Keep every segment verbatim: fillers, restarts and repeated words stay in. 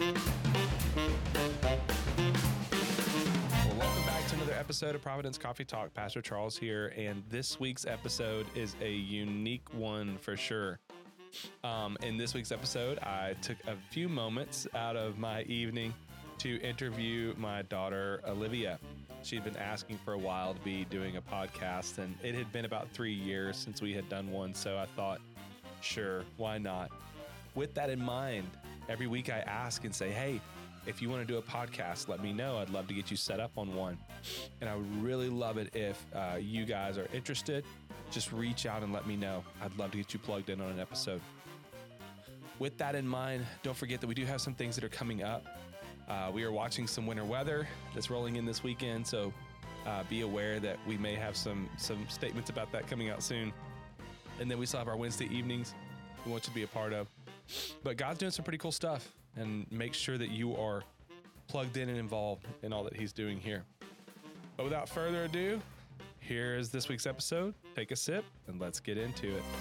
Well, welcome back to another episode of Providence Coffee Talk. Pastor Charles here, and this week's episode is a unique one for sure. Um, in this week's episode, I took a few moments out of my evening to interview my daughter, Olivia. She'd been asking for a while to be doing a podcast, and it had been about three years since we had done one, so I thought, sure, why not? With that in mind, every week I ask and say, hey, if you want to do a podcast, let me know. I'd love to get you set up on one. And I would really love it if uh, you guys are interested. Just reach out and let me know. I'd love to get you plugged in on an episode. With that in mind, don't forget that we do have some things that are coming up. Uh, we are watching some winter weather that's rolling in this weekend, so uh, be aware that we may have some some statements about that coming out soon. And then we still have our Wednesday evenings we want you to be a part of. But God's doing some pretty cool stuff, and make sure that you are plugged in and involved in all that He's doing here. But without further ado, here is this week's episode. Take a sip and let's get into it.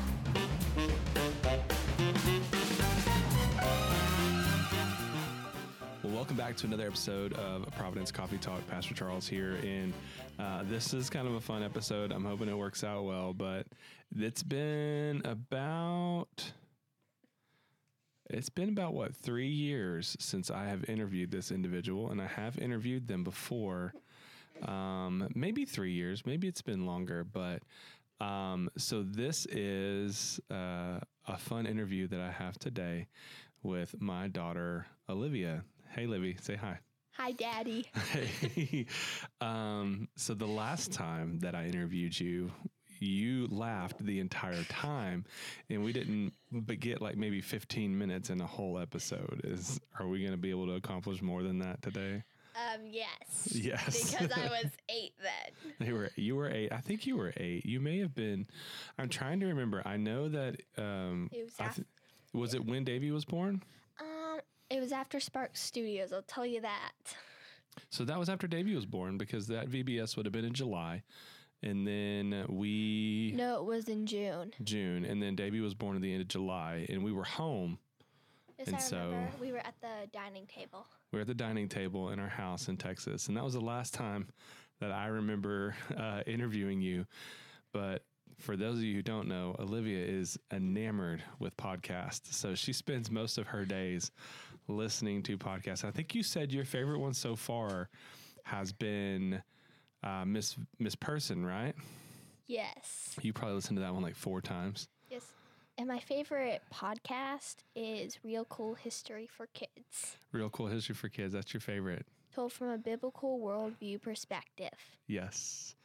Well, welcome back to another episode of Providence Coffee Talk. Pastor Charles here, and uh, this is kind of a fun episode. I'm hoping it works out well, but it's been about... It's been about, what, three years since I have interviewed this individual, and I have interviewed them before, um, maybe three years, maybe it's been longer, but um, so this is uh, a fun interview that I have today with my daughter, Olivia. Hey, Livy, say hi. Hi, Daddy. Hey. um, so the last time that I interviewed you, you laughed the entire time, and we didn't but get like maybe fifteen minutes in a whole episode. Is are we going to be able to accomplish more than that today? Um, yes. Yes. Because I was eight then. You were you were eight. I think you were eight. You may have been. I'm trying to remember. I know that. Um, it was. I After, th- was it when Davey was born? Um, it was after Spark Studios. I'll tell you that. So that was after Davey was born, because that V B S would have been in July. And then we... No, it was in June. June. And then Davey was born at the end of July. And we were home. Yes, and I so remember. We were at the dining table. We were at the dining table in our house in Texas. And that was the last time that I remember uh, interviewing you. But for those of you who don't know, Olivia is enamored with podcasts. So she spends most of her days listening to podcasts. I think you said your favorite one so far has been... Uh, Miss Miss Person, right? Yes. You probably listened to that one like four times. Yes. And my favorite podcast is Real Cool History for Kids. Real Cool History for Kids. That's your favorite. Told from a biblical worldview perspective. Yes.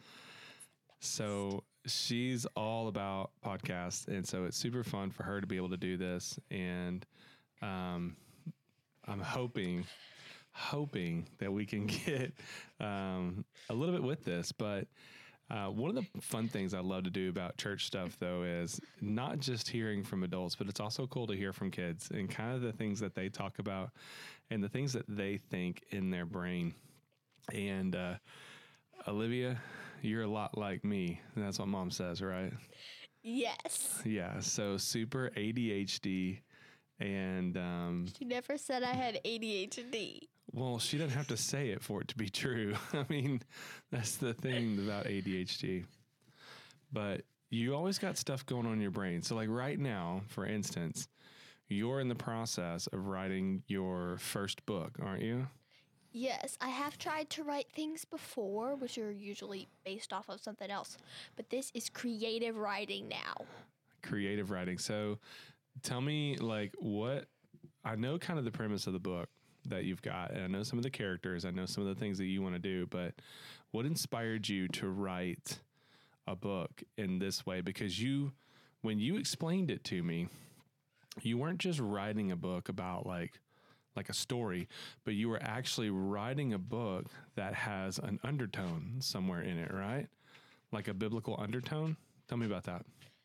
So she's all about podcasts, and so it's super fun for her to be able to do this. And um, I'm hoping... hoping that we can get um, a little bit with this. But uh, one of the fun things I love to do about church stuff, though, is not just hearing from adults, but it's also cool to hear from kids and kind of the things that they talk about and the things that they think in their brain. And uh, Olivia, you're a lot like me. That's what Mom says, right? Yes. Yeah. So super A D H D. And um, she never said I had A D H D. Well, she doesn't have to say it for it to be true. I mean, that's the thing about A D H D. But you always got stuff going on in your brain. So like right now, for instance, you're in the process of writing your first book, aren't you? Yes, I have tried to write things before, which are usually based off of something else. But this is creative writing now. Creative writing. So tell me, like, what... I know kind of the premise of the book that you've got, and I know some of the characters, I know some of the things that you want to do, but what inspired you to write a book in this way? Because you, when you explained it to me, you weren't just writing a book about like, like a story, but you were actually writing a book that has an undertone somewhere in it, right? Like a biblical undertone? Tell me about that.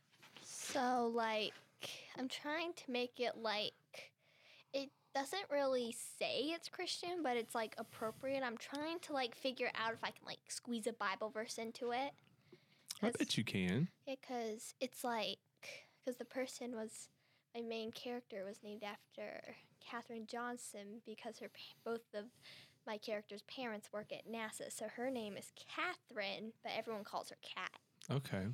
So like, I'm trying to make it like, it doesn't really say it's Christian, but it's like appropriate. I'm trying to like figure out if I can like squeeze a Bible verse into it. I bet you can. Yeah, because it's like, because the person was, my main character was named after Katherine Johnson because her pa- both of my characters' parents work at NASA, so her name is Catherine, but everyone calls her Cat. Okay.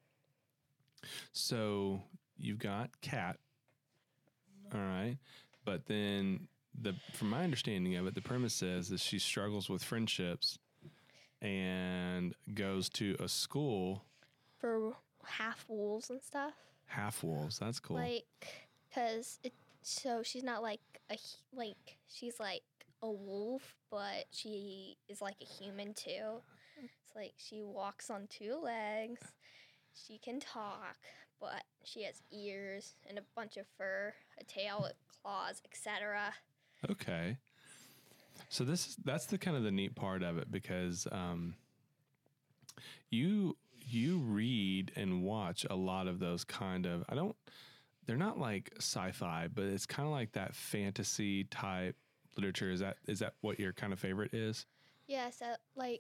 So you've got Cat. All right. But then the from my understanding of it, the premise is that she struggles with friendships and goes to a school For half wolves and stuff. half wolves. That's cool. Like, cause it, so she's not like a hu- like she's like a wolf, but she is like a human too. It's like she walks on two legs. She can talk, but she has ears and a bunch of fur, a tail with claws, et cetera. Okay. So this is that's the kind of the neat part of it because um, you you read and watch a lot of those kind of I don't they're not like sci-fi, but it's kind of like that fantasy type literature. Is that is that what your kind of favorite is? Yeah, so like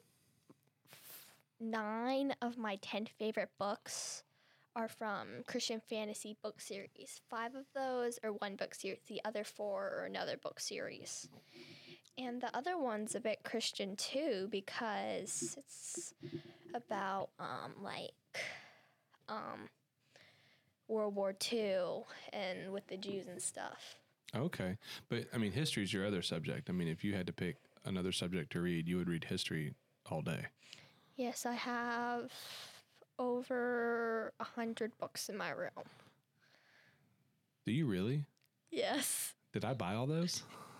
nine of my ten favorite books are from Christian fantasy book series. Five of those are one book series. The other four are another book series. And the other one's a bit Christian too because it's about um like um World War Two and with the Jews and stuff. Okay. But I mean history is your other subject. I mean if you had to pick another subject to read, you would read history all day. Yes, I have over a hundred books in my room. Do you really? Yes. Did I buy all those?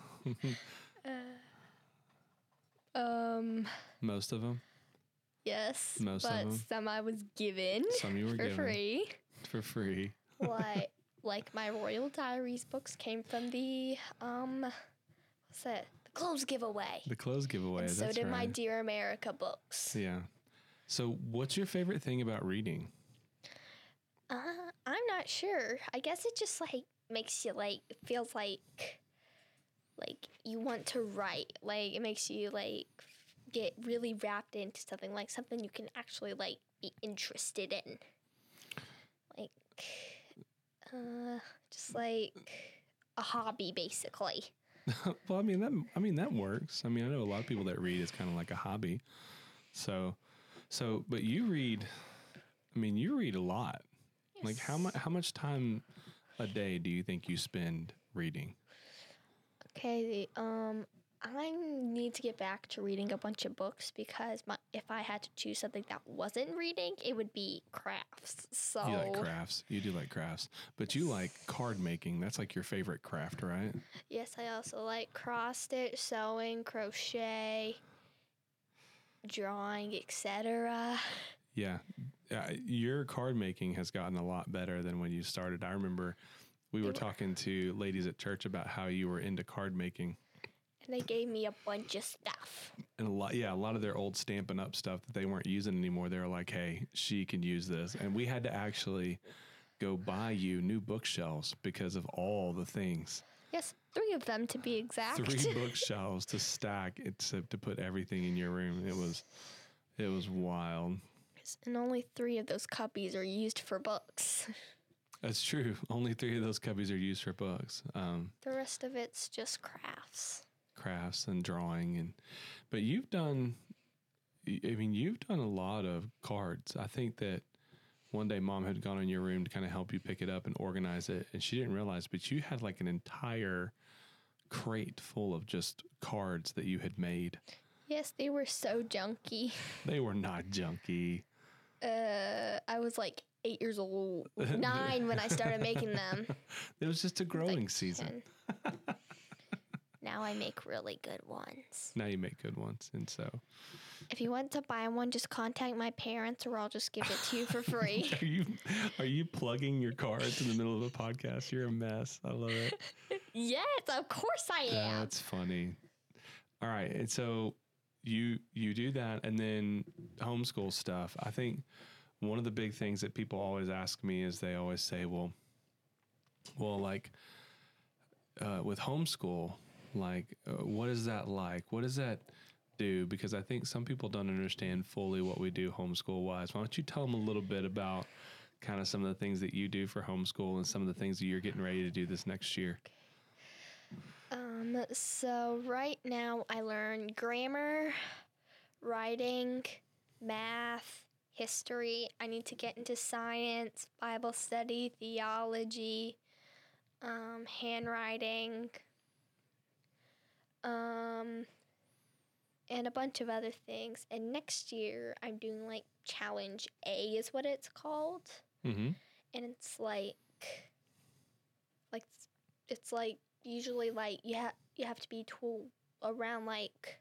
uh, um. Most of them? Yes. Most of but them? some I was given Some you were for given. free. For free. like, like my Royal Diaries books came from the um, what's that? The clothes giveaway. The clothes giveaway. And so that's did right. my Dear America books. Yeah. So what's your favorite thing about reading? Uh, I'm not sure. I guess it just like makes you like it feels like like you want to write. Like it makes you like get really wrapped into something, like something you can actually like be interested in. Like uh just like a hobby basically. Well, I mean that I mean that works. I mean, I know a lot of people that read is kind of like a hobby. So so but you read I mean, you read a lot. Yes. Like how much how much time a day do you think you spend reading? Okay, um, I need to get back to reading a bunch of books because my, if I had to choose something that wasn't reading, it would be crafts. So You like crafts. You do like crafts. But you like card making. That's like your favorite craft, right? yes, I also like cross stitch, sewing, crochet, drawing, et cetera. Yeah. Uh, your card making has gotten a lot better than when you started. I remember we were talking to ladies at church about how you were into card making. And they gave me a bunch of stuff. And a lot, yeah, a lot of their old Stampin' Up stuff that they weren't using anymore. They were like, hey, she can use this. And we had to actually go buy you new bookshelves because of all the things. Yes, three of them to be exact. Three bookshelves to stack it to, to put everything in your room. It was, it was wild. And only three of those cubbies are used for books. That's true. Only three of those cubbies are used for books. Um, The rest of it's just crafts. crafts and drawing. And, but you've done, I mean, you've done a lot of cards. I think that one day mom had gone in your room to kind of help you pick it up and organize it. And she didn't realize, but you had like an entire crate full of just cards that you had made. Yes, they were so junky. They were not junky. Uh, I was like eight years old, nine when I started making them. It was just a growing Like season. ten. Now I make really good ones. Now you make good ones. And so If you want to buy one, just contact my parents or I'll just give it to you for free. are you, are you plugging your cards in the middle of a podcast? You're a mess. I love it. Yes, of course I am. That's funny. All right. And so you you do that and then homeschool stuff. I think one of the big things that people always ask me is they always say, well, well, like uh, with homeschool, like uh, what is that like? What does that do? Because I think some people don't understand fully what we do homeschool wise. Why don't you tell them a little bit about kind of some of the things that you do for homeschool and some of the things that you're getting ready to do this next year? Um, so right now I learn grammar, writing, math, history. I need to get into science, Bible study, theology, um, handwriting, um, and a bunch of other things. And next year I'm doing like Challenge A is what it's called. Mm-hmm. And it's like, like it's like usually like you have you have to be tw- around like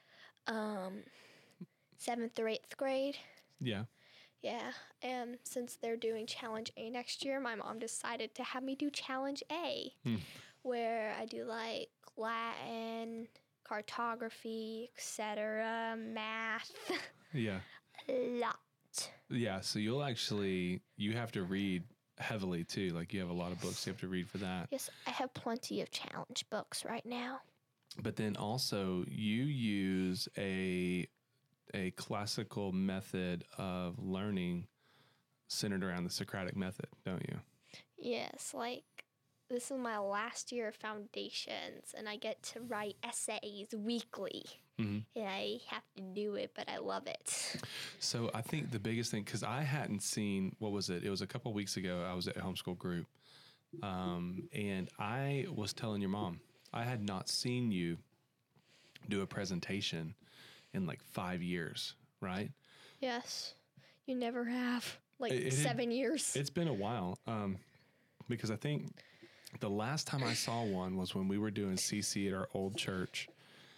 um seventh or eighth grade. Yeah. Yeah, and since they're doing Challenge A next year, my mom decided to have me do Challenge A, Hmm. where I do like Latin, cartography, et cetera, math, Yeah. a lot. Yeah. So you'll actually, you have to read heavily too. Like you have a lot of books you have to read for that. Yes, I have plenty of challenge books right now. But then also you use a a classical method of learning centered around the Socratic method, don't you? Yes, like this is my last year of foundations, and I get to write essays weekly. Mm-hmm. And I have to do it, but I love it. So I think the biggest thing, because I hadn't seen, what was it? It was a couple of weeks ago. I was at homeschool group, um, and I was telling your mom, I had not seen you do a presentation in like five years, right? Yes, you never have. Like It- it had- seven years. It's been a while, um, because I think the last time I saw one was when we were doing C C at our old church,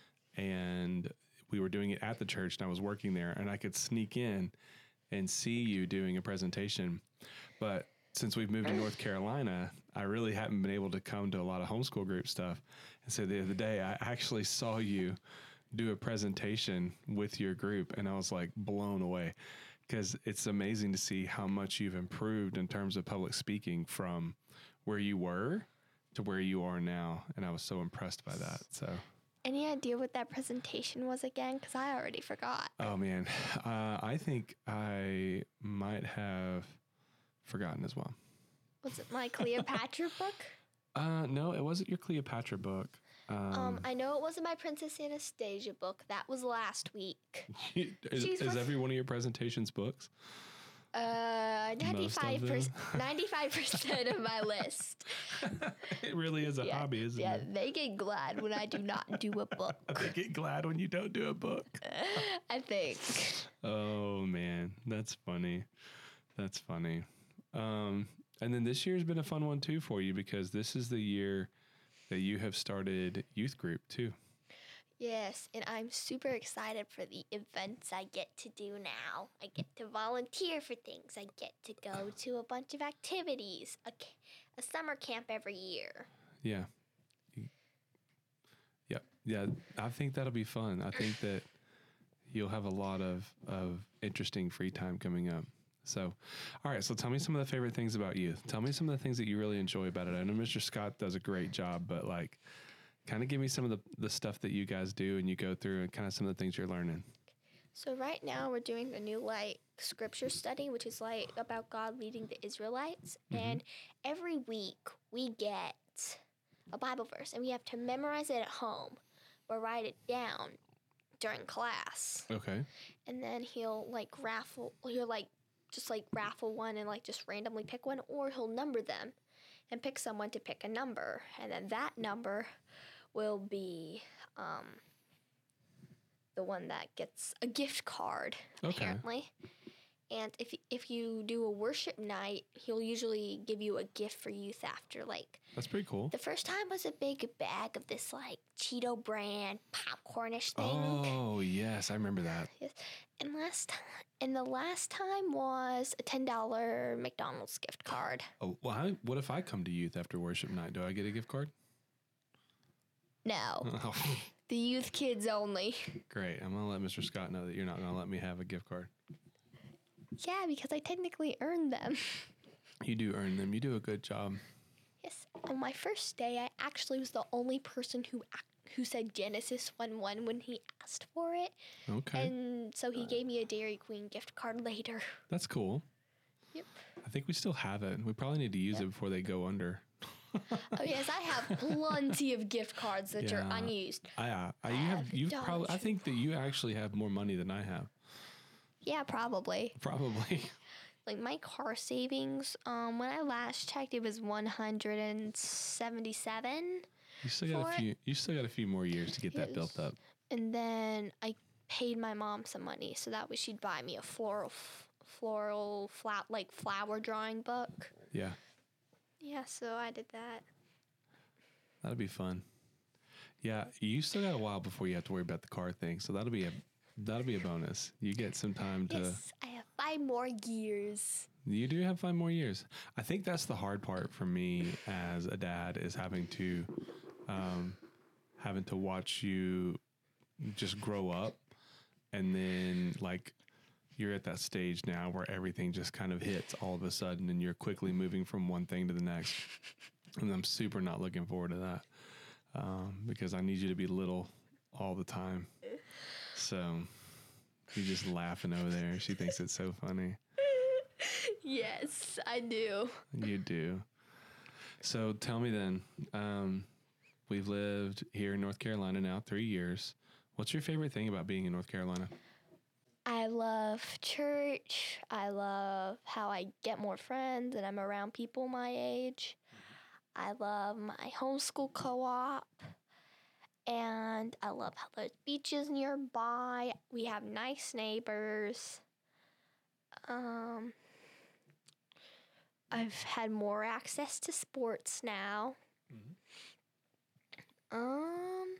and we were doing it at the church, and I was working there, and I could sneak in and see you doing a presentation. But since we've moved to North Carolina, I really haven't been able to come to a lot of homeschool group stuff. And so the other day, I actually saw you do a presentation with your group, and I was like blown away, because it's amazing to see how much you've improved in terms of public speaking from where you were to where you are now. And I was so impressed by that. So, Any idea what that presentation was again? Because I already forgot. oh man, uh, I think I might have forgotten as well. Was it my Cleopatra book? Uh, no, it wasn't your Cleopatra book. Um, Um, I know it wasn't my Princess Anastasia book. That was last week. is, she's is ref- every one of your presentations books? Uh, ninety-five them? percent, ninety-five percent of my list. It really is a Yeah, hobby, isn't yeah, it? they get glad when I do not do a book. They get glad when you don't do a book. I think. Oh man, that's funny. That's funny. Um, and then this year's been a fun one too for you, because this is the year that you have started youth group too. Yes, and I'm super excited for the events I get to do now. I get to volunteer for things. I get to go to a bunch of activities, a, ca- a summer camp every year. Yeah. Yep. Yeah. I think that'll be fun. I think that you'll have a lot of, of interesting free time coming up. So, all right. So tell me some of the favorite things about youth. Tell me some of the things that you really enjoy about it. I know Mister Scott does a great job, but like, kind of give me some of the, the stuff that you guys do and you go through, and kind of some of the things you're learning. So right now we're doing a new like scripture study, which is like about God leading the Israelites. Mhm. And every week we get a Bible verse, and we have to memorize it at home, but write it down during class. Okay. And then he'll like raffle, he'll like just like raffle one and like just randomly pick one, or he'll number them and pick someone to pick a number, and then that number will be um, the one that gets a gift card, Okay. apparently. And if if you do a worship night, he'll usually give you a gift for youth after. Like That's pretty cool. the first time was a big bag of this like Cheeto brand popcornish thing. Oh, yes. I remember that. Yes. And last time, and the last time was a ten dollar McDonald's gift card. Oh, well, how, what if I come to youth after worship night? Do I get a gift card? No, Oh, the youth kids only. great. I'm going to let Mister Scott know that you're not going to let me have a gift card. Yeah, because I technically earned them. You do earn them. You do a good job. Yes. On my first day, I actually was the only person who ac- who said Genesis one one when he asked for it. Okay. And so he gave me a Dairy Queen gift card later. That's cool. Yep. I think we still have it. We probably need to use Yep. it before they go under. Oh yes, I have plenty of gift cards that Yeah. are unused. I, uh, I you I have have you Dollar probably. I Tree think that you actually have more money than I have. Yeah, probably. Probably. Like my car savings, um, when I last checked, it was one hundred and seventy-seven. You still got For a it? few. You still got a few more years to get that Yes. built up. And then I paid my mom some money, so that way she'd buy me a floral, f- floral, flat like flower drawing book. Yeah, Yeah, so I did that. that'll be fun. Yeah, you still got a while before you have to worry about the car thing, so that'll be a that'll be a bonus. You get some time to. Yes, I have five more years. You do have five more years. I think that's the hard part for me as a dad is having to, um, having to watch you just grow up, and then like you're at that stage now where everything just kind of hits all of a sudden, and you're quickly moving from one thing to the next. And I'm super not looking forward to that um, because I need you to be little all the time. So you're just laughing over there. She thinks it's so funny. Yes, I do. You do. So tell me then, um, we've lived here in North Carolina now three years. What's your favorite thing about being in North Carolina? I love church. I love how I get more friends and I'm around people my age. I love my homeschool co-op. And I love how there's beaches nearby. We have nice neighbors. Um, I've had more access to sports now. Um,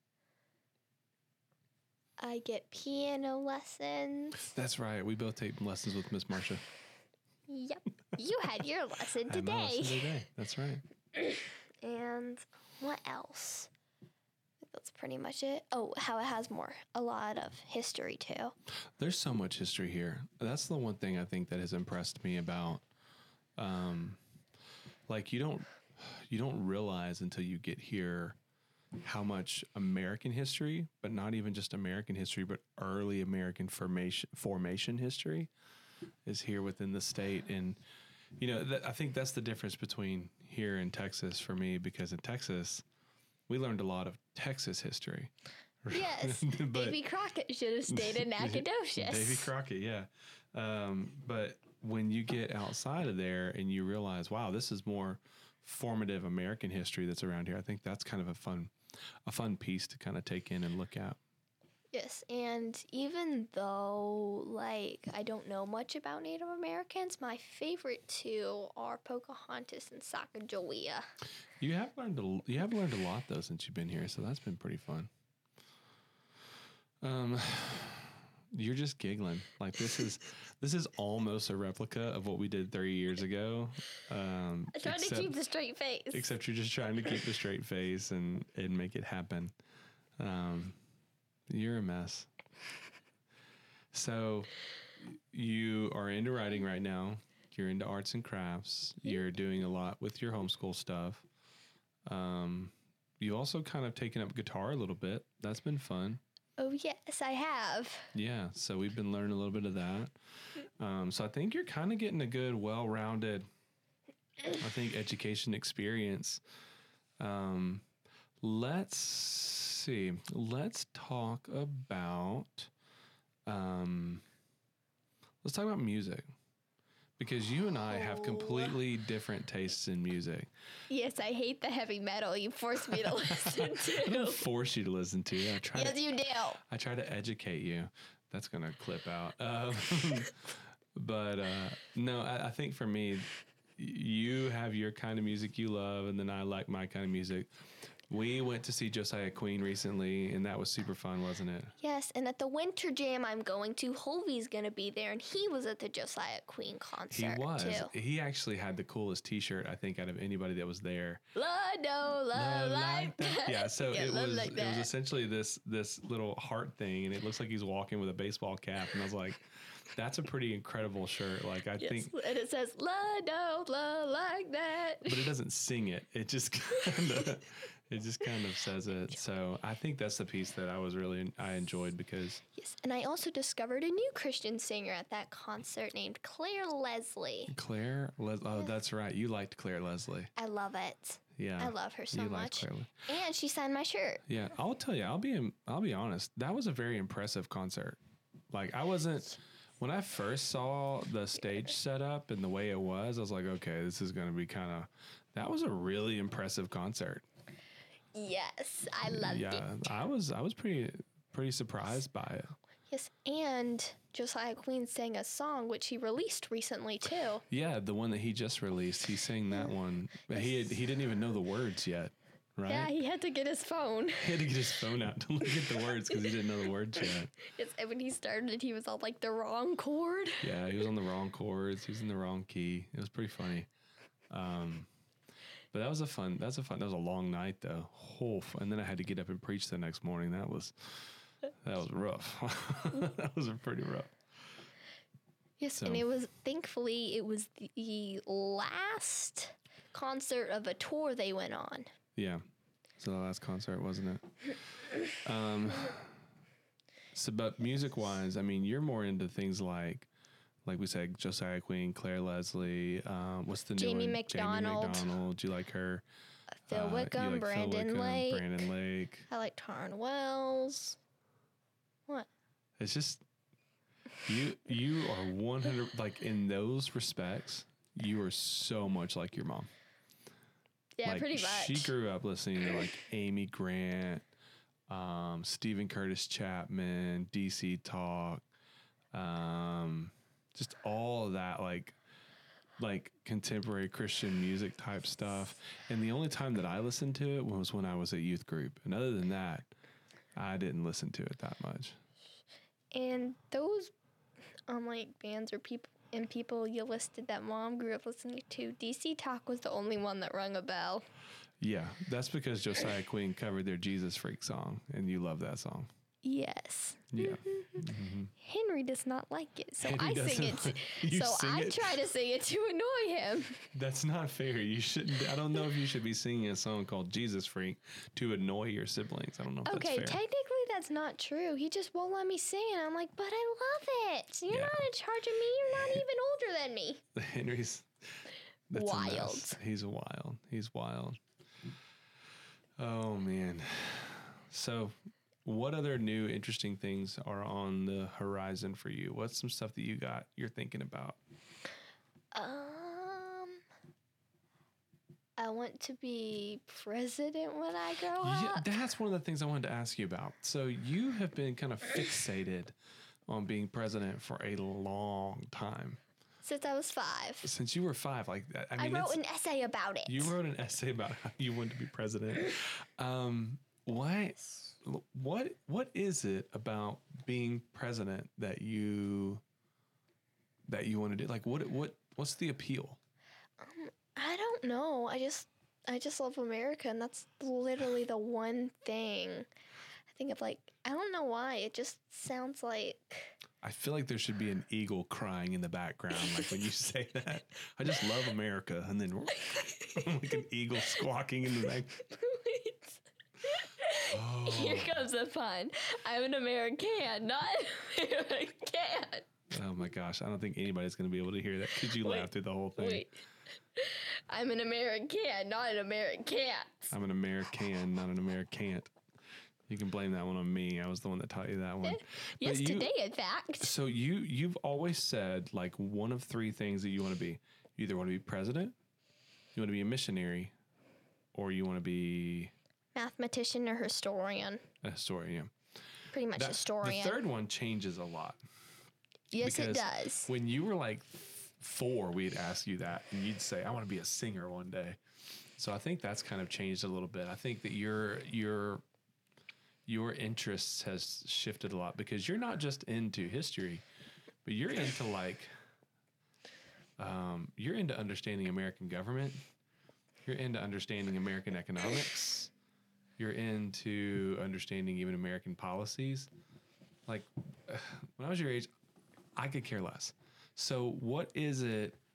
I get piano lessons. That's right. We both take lessons with Miss Marcia. Yep. You had your lesson I had my lesson today. today. That's right. And what else? That's pretty much it. Oh, how it has more, a lot of history too. There's so much history here. That's the one thing I think that has impressed me about, um, like you don't, you don't realize until you get here how much American history, but not even just American history, but early American formation formation history is here within the state. And, you know, th- I think that's the difference between here and Texas for me, because in Texas, we learned a lot of Texas history. Yes, But- Davy Crockett should have stayed in Nacogdoches. Davy Crockett, yeah. Um, but when you get outside of there and you realize, wow, this is more formative American history that's around here, I think that's kind of a fun, a fun piece to kind of take in and look at. Yes, and even though, like, I don't know much about Native Americans, my favorite two are Pocahontas and Sacagawea. You have learned a, you have learned a lot though since you've been here, so that's been pretty fun. Um, you're just giggling like this is this is almost a replica of what we did thirty years ago. Um, I tried to keep the straight face. Except you're just trying to keep the straight face and, and make it happen. Um, you're a mess. So you are into writing right now. You're into arts and crafts. You're doing a lot with your homeschool stuff. Um, you also kind of taken up guitar a little bit. That's been fun. Oh, yes, I have. Yeah. So we've been learning a little bit of that. Um, so I think you're kind of getting a good, well-rounded, I think, education experience. Um, let's see. Let's talk about, um, let's talk about music. Because you and I have Oh. completely different tastes in music. Yes, I hate the heavy metal you forced me to listen I to. don't force you to listen to it. I try Yes, to, you do. I try to educate you. That's going to clip out. Um, but uh, no, I, I think for me, y- you have your kind of music you love, and then I like my kind of music. We went to see Josiah Queen recently, and that was super fun, wasn't it? Yes, and at the Winter Jam I'm going to, Hovey's going to be there, and he was at the Josiah Queen concert, He was. too. He actually had the coolest T-shirt, I think, out of anybody that was there. Love, no, love, like that. Yeah, so Yeah, it love was like it was that. essentially this this little heart thing, and it looks like he's walking with a baseball cap, and I was like, that's a pretty incredible shirt. Like I Yes, think and it says, love, no, love, like that. but it doesn't sing it. It just kind of, it just kind of says it. So I think that's the piece that I was really, I enjoyed because. Yes, and I also discovered a new Christian singer at that concert named Claire Leslie. Claire Les- Oh, that's right. You liked Claire Leslie. I love it. Yeah. I love her so you liked much. Claire Le- And she signed my shirt. Yeah. I'll tell you, I'll be, I'll be honest. That was a very impressive concert. Like I wasn't, when I first saw the stage setup and the way it was, I was like, okay, this is going to be kind of, that was a really impressive concert. Yes, I loved yeah, it. I was, I was pretty, pretty surprised by it. Yes, and Josiah Queen sang a song which he released recently too. Yeah, the one that he just released, he sang that one. But he had, he didn't even know the words yet, right? Yeah, he had to get his phone. He had to get his phone out to look at the words because he didn't know the words yet. Yes, and when he started, he was all like the wrong chord. Yeah, he was on the wrong chords. He was in the wrong key. It was pretty funny. Um, but that was a fun. That's a fun. That was a long night though. Oh, and then I had to get up and preach the next morning. That was that was rough. That was pretty rough. Yes, So- and it was thankfully it was the last concert of a tour they went on. Yeah. So the last concert, wasn't it? Um, so, but music wise, I mean, you're more into things like, like we said, Josiah Queen, Claire Leslie. Um, what's the Jamie new one? McDonald. Jamie McDonald. Do you like her? Phil Uh, you Wickham, like Phil Brandon Wickham, Lake. Brandon Lake. I like Taryn Wells. What? It's just you. You are one hundred. Like in those respects, you are so much like your mom. Yeah, Like, pretty much. She grew up listening to like Amy Grant, um, Stephen Curtis Chapman, D C Talk, um, just all of that like like contemporary Christian music type stuff. And the only time that I listened to it was when I was at youth group. And other than that, I didn't listen to it that much. And those um like bands or people and people you listed that mom grew up listening to, D C Talk was the only one that rung a bell. Yeah, that's because Josiah Queen covered their Jesus Freak song, and you love that song. Yes. Yeah. Henry does not like it, so Henry I sing doesn't it. To, like- you so sing I it? try to sing it to annoy him. That's not fair. You shouldn't. I don't know if you should be singing a song called Jesus Freak to annoy your siblings. I don't know if Okay, that's fair. technically that's not true. He just won't let me sing, and I'm like, but I love it. You're Yeah. not in charge of me. You're not even older than me. Henry's that's a mess. Wild. He's wild. He's wild. Oh man. So, what other new interesting things are on the horizon for you? What's some stuff that you got you're thinking about? Um, I want to be president when I grow Yeah, up. that's one of the things I wanted to ask you about. So, you have been kind of fixated on being president for a long time. Since I was five. Since you were five, like I I, mean, wrote it's- an essay about it. you wrote an essay about how you wanted to be president. Um, what, what, what is it about being president that you that you want to do? Like, what, what, what's the appeal? I don't know. I just I just love America, and that's literally the one thing I think of. Like, I don't know why. It just sounds like I feel like there should be an eagle crying in the background, like when you say that. I just love America, and then like an eagle squawking in the back. Oh. Here comes the fun. I'm an American, not an American. Oh my gosh, I don't think anybody's going to be able to hear that because you Wait, laughed through the whole thing. Wait. I'm an American, not an American. I'm an American, not an Americant. You can blame that one on me. I was the one that taught you that one. Yes, But you- today, in fact. So you you've always said like one of three things that you want to be. You either want to be president, you want to be a missionary, or you want to be Mathematician or historian. a historian. Pretty much That- historian. The third one changes a lot. yes, it because does. When you were like four, we'd ask you that, and you'd say, "I want to be a singer one day." So I think that's kind of changed a little bit. I think that your your your interests has shifted a lot because you're not just into history, but you're into like um, you're into understanding American government. You're into understanding American economics. You're into understanding even American policies. Like when I was your age, I could care less. So what is it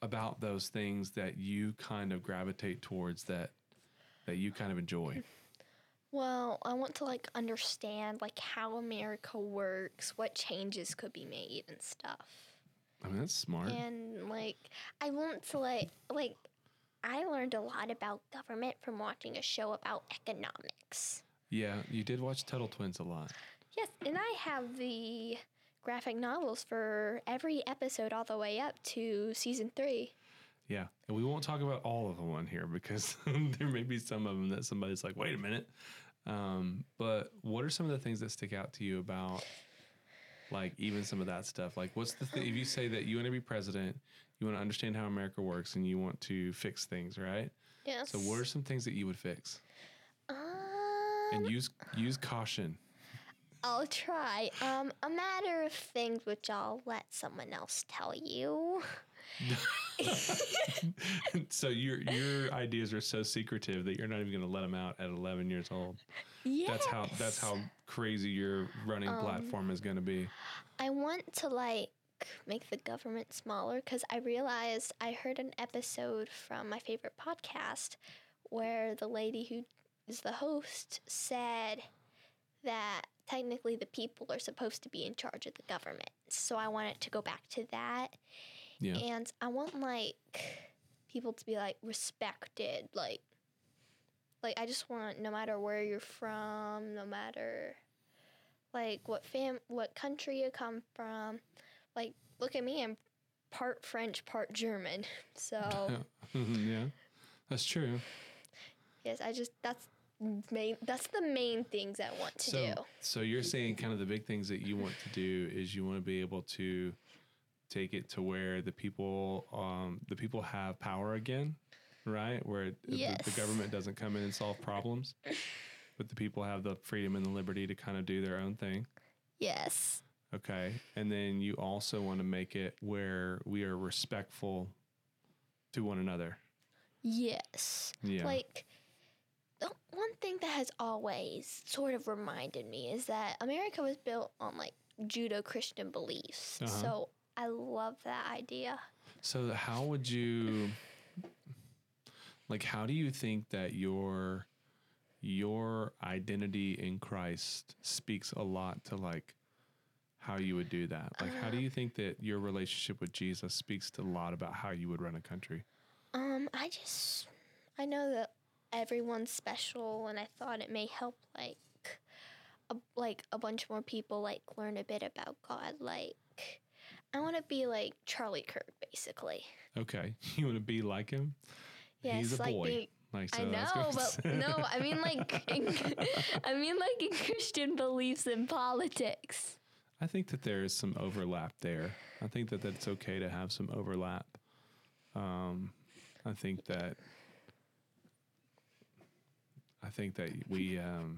about those things that you kind of gravitate towards that that you kind of enjoy? Well, I want to like understand like how America works, what changes could be made and stuff. I mean, that's smart. And like I want to like like I learned a lot about government from watching a show about economics. Yeah, you did watch Tuttle Twins a lot. Yes, and I have the graphic novels for every episode all the way up to season three. Yeah, and we won't talk about all of them on here because there may be some of them that somebody's like, wait a minute. Um, but what are some of the things that stick out to you about, like, even some of that stuff? Like, what's the thing, if you say that you want to be president, you want to understand how America works, and you want to fix things, right? Yes. So what are some things that you would fix? Um, And use use caution. I'll try. Um, a matter of things which I'll let someone else tell you. So your your ideas are so secretive that you're not even going to let them out at eleven years old. Yes. That's how that's how crazy your running Um, platform is going to be. I want to like make the government smaller because I realized I heard an episode from my favorite podcast where the lady who is the host said that technically the people are supposed to be in charge of the government. So I want it to go back to that. Yeah. And I want like people to be like respected, like like I just want no matter where you're from, no matter like what fam what country you come from, like look at me, I'm part French, part German. So Yeah. That's true. yes, I just that's main that's the main things I want to so, do. So you're saying kind of the big things that you want to do is you want to be able to take it to where the people um, the people have power again, right? Where Yes. the, the government doesn't come in and solve problems, but the people have the freedom and the liberty to kind of do their own thing. Yes. Okay. And then you also want to make it where we are respectful to one another. Yes. Yeah. Like, the one thing that has always sort of reminded me is that America was built on, like, Judeo-Christian beliefs. Uh-huh. So I love that idea. So how would you, like, how do you think that your, your identity in Christ speaks a lot to, like, how you would do that? Like, how do you think that your relationship with Jesus speaks to a lot about how you would run a country? Um, I just, I know that everyone's special, and I thought it may help, like, a, like, a bunch more people, like, learn a bit about God. Like, I want to be like Charlie Kirk, basically. Okay. You want to be like him? Yes, He's a like boy. being, Like, I so that's know, good. but no, I mean like, in, I mean like in Christian beliefs and politics. I think that there is some overlap there. I think that that's okay to have some overlap. Um, I think that, I think that we, um,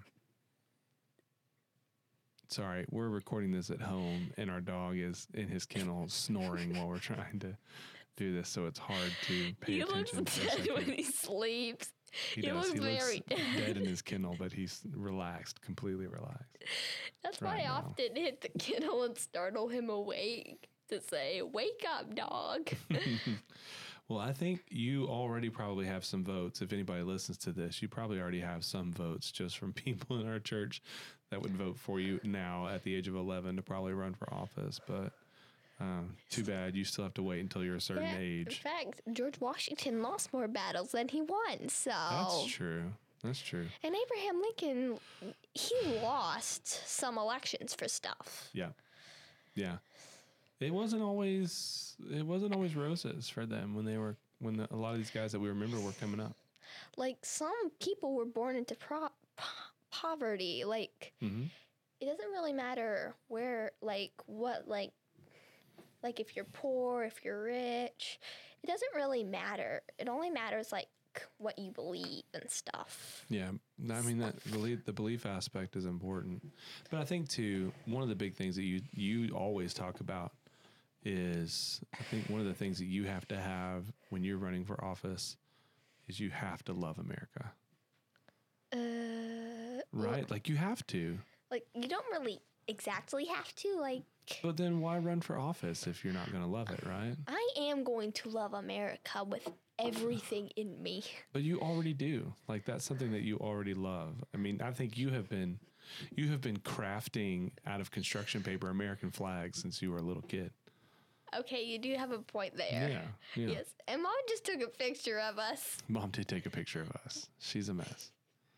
sorry, we're recording this at home and our dog is in his kennel snoring while we're trying to do this. So it's hard to pay He attention. looks for a dead second. when he sleeps. He, he does. looks He very looks dead. dead in his kennel, but he's relaxed, completely relaxed. That's right why I now. often hit the kennel and startle him awake to say, "Wake up, dog." Well, I think you already probably have some votes. If anybody listens to this, you probably already have some votes just from people in our church that would vote for you now at the age of eleven to probably run for office. But um, too bad. You still have to wait until you're a certain Yeah, age. In fact, George Washington lost more battles than he won. So That's true. That's true. And Abraham Lincoln, he lost some elections for stuff. Yeah. Yeah. It wasn't always it wasn't always roses for them when they were when the, a lot of these guys that we remember were coming up. Like some people were born into pro- po- poverty. Like Mm-hmm. it doesn't really matter where, like what, like like if you're poor, if you're rich, it doesn't really matter. It only matters like what you believe and stuff. Yeah, I mean that belief, the belief aspect is important, but I think too one of the big things that you you always talk about is I think one of the things that you have to have when you're running for office is you have to love America, Uh, right? Like you have to. Like you don't really exactly have to. Like, But then why run for office if you're not going to love it, right? I am going to love America with everything in me. But you already do. Like, that's something that you already love. I mean, I think you have been you have been crafting out of construction paper American flags since you were a little kid. Okay, you do have a point there. Yeah. yeah. Yes. And Mom just took a picture of us. Mom did take a picture of us. She's a mess.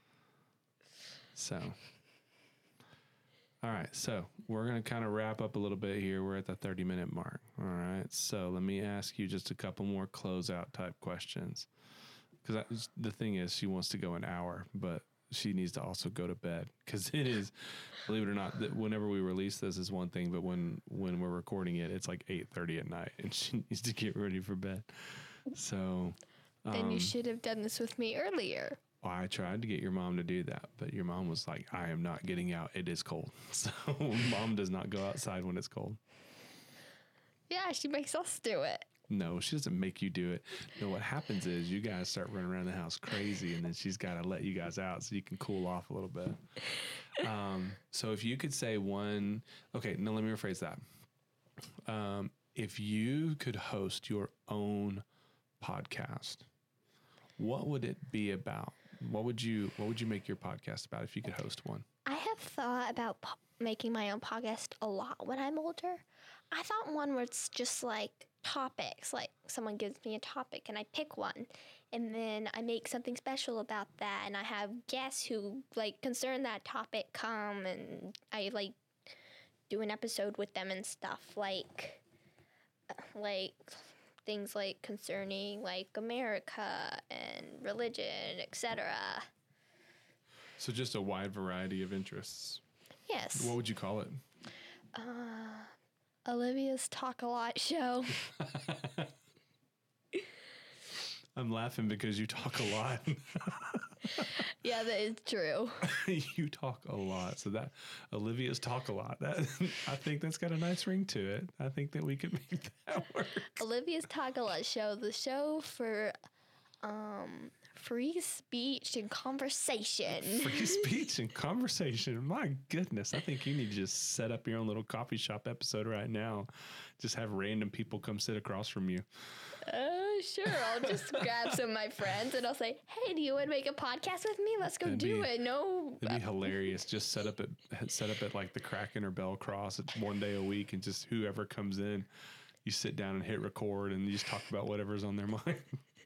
So, all right. So we're going to kind of wrap up a little bit here. We're at the thirty minute mark. All right. So let me ask you just a couple more closeout type questions. Because the thing is, she wants to go an hour, but she needs to also go to bed. Because it is, believe it or not, that whenever we release this is one thing, but when, when we're recording it, it's like eight thirty at night, and she needs to get ready for bed. So. Um, Then you should have done this with me earlier. I tried to get your mom to do that, but your mom was like, I am not getting out. It is cold. So Mom does not go outside when it's cold. Yeah, she makes us do it. No, she doesn't make you do it. No, what happens is you guys start running around the house crazy, and then she's got to let you guys out so you can cool off a little bit. Um, so if you could say one, okay, no, let me rephrase that. Um, if you could host your own podcast, what would it be about? What would you What would you make your podcast about if you could host one? I have thought about po- making my own podcast a lot when I'm older. I thought one where it's just like topics, like someone gives me a topic and I pick one, and then I make something special about that, and I have guests who like concern that topic come, and I like do an episode with them and stuff, like like things like concerning like America and religion, et cetera. So just a wide variety of interests. Yes. What would you call it? Uh, Olivia's Talk A Lot Show. I'm laughing because you talk a lot. Yeah, that is true. You talk a lot. So that Olivia's Talk A Lot. That I think that's got a nice ring to it. I think that we could make that work. Olivia's Talk A Lot Show, the show for um, free speech and conversation. Free speech and conversation. My goodness. I think you need to just set up your own little coffee shop episode right now. Just have random people come sit across from you. Uh, sure. I'll just grab some of my friends and I'll say, hey, do you want to make a podcast with me? Let's go That'd do be- it. No. It'd be hilarious. Just set up at set up at like the Kraken or Bell Cross. It's one day a week, and just whoever comes in, you sit down and hit record, and you just talk about whatever's on their mind.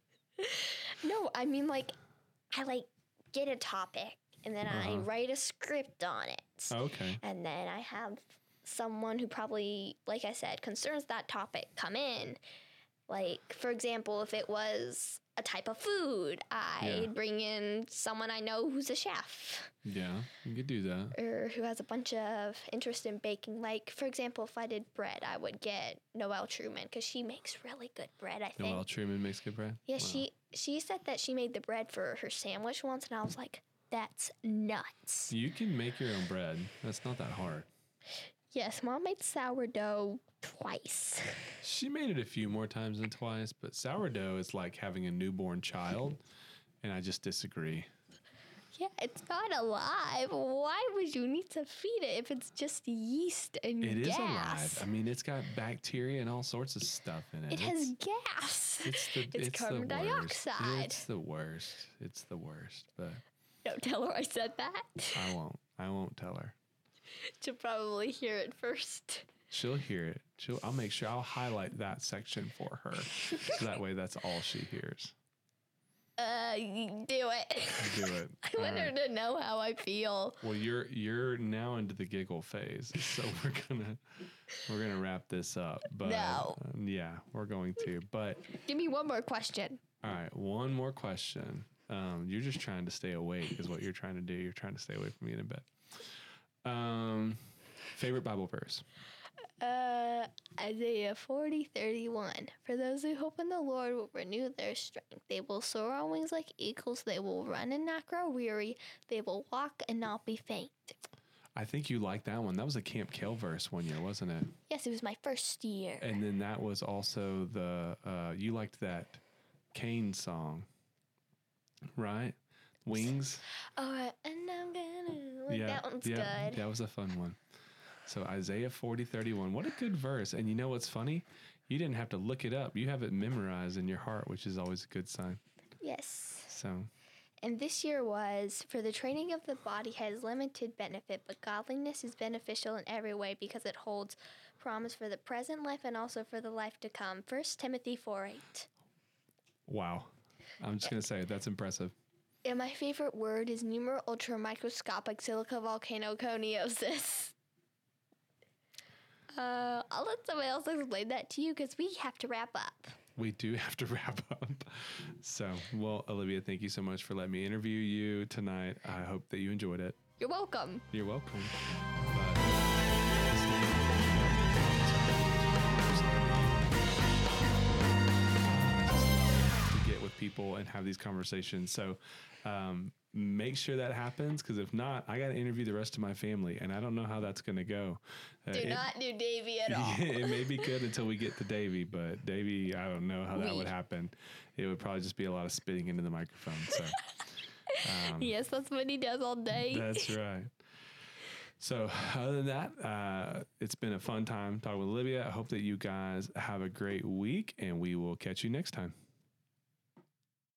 No, I mean, like, I like get a topic and then I Uh-huh. write a script on it. Okay. And then I have someone who probably, like I said, concerns that topic come in. Like, for example, if it was a type of food, I'd Yeah. bring in someone I know who's a chef Yeah, you could do that. or who has a bunch of interest in baking. Like, for example, if I did bread, I would get Noelle Truman because she makes really good bread, I think. Noelle Truman makes good bread? Yeah, Wow. she she said that she made the bread for her sandwich once, and I was like, that's nuts. You can make your own bread. That's not that hard. Yes, Mom made sourdough twice. She made it a few more times than twice, but sourdough is like having a newborn child, and I just disagree. Yeah, it's not alive. Why would you need to feed it if it's just yeast and It is gas? alive. I mean, it's got bacteria and all sorts of stuff in it. It It's- has gas. It's the It's it's carbon the worst. dioxide. It's the worst. It's the worst. But Don't tell her I said that. I won't. I won't tell her. She'll probably hear it first. She'll hear it. She'll. I'll make sure I'll highlight that section for her, so that way that's all she hears. Uh, you do it. Do it. I All want her right. to know how I feel. Well, you're you're now into the giggle phase, so we're gonna we're gonna wrap this up. But No. um, yeah, we're going to. But Give me one more question. all right, one more question. Um, you're just trying to stay awake, is what you're trying to do. You're trying to stay away from me in bed. Um, favorite Bible verse. Uh, Isaiah forty thirty-one. For those who hope in the Lord will renew their strength. They will soar on wings like eagles. They will run and not grow weary. They will walk and not be faint. I think you liked that one. That was a Camp Kale verse one year, wasn't it? Yes, it was my first year. And then that was also the uh, you liked that Kane song, right? Wings. All right, and I'm gonna. Like, yeah, that one's yeah, good. that was a fun one. So Isaiah forty thirty-one. What a good verse. And you know what's funny? You didn't have to look it up. You have it memorized in your heart, which is always a good sign. Yes. So, And this year was, for the training of the body has limited benefit, but godliness is beneficial in every way because it holds promise for the present life and also for the life to come. First Timothy four eight. wow. I'm just going to say, that's impressive. And my favorite word is numer ultra microscopic silica volcanoconiosis. Uh, I'll let somebody else explain that to you because we have to wrap up. We do have to wrap up. So, well, Olivia, thank you so much for letting me interview you tonight. I hope that you enjoyed it. You're welcome. You're welcome. But, to get with people and have these conversations. So, um, make sure that happens, because if not, I got to interview the rest of my family, and I don't know how that's going to go. Uh, Do it, not do Davy at all. it may be good until we get to Davy, but Davy, I don't know how that We. would happen. It would probably just be a lot of spitting into the microphone. So, um, Yes, that's what he does all day. that's right. So other than that, uh, it's been a fun time talking with Olivia. I hope that you guys have a great week, and we will catch you next time.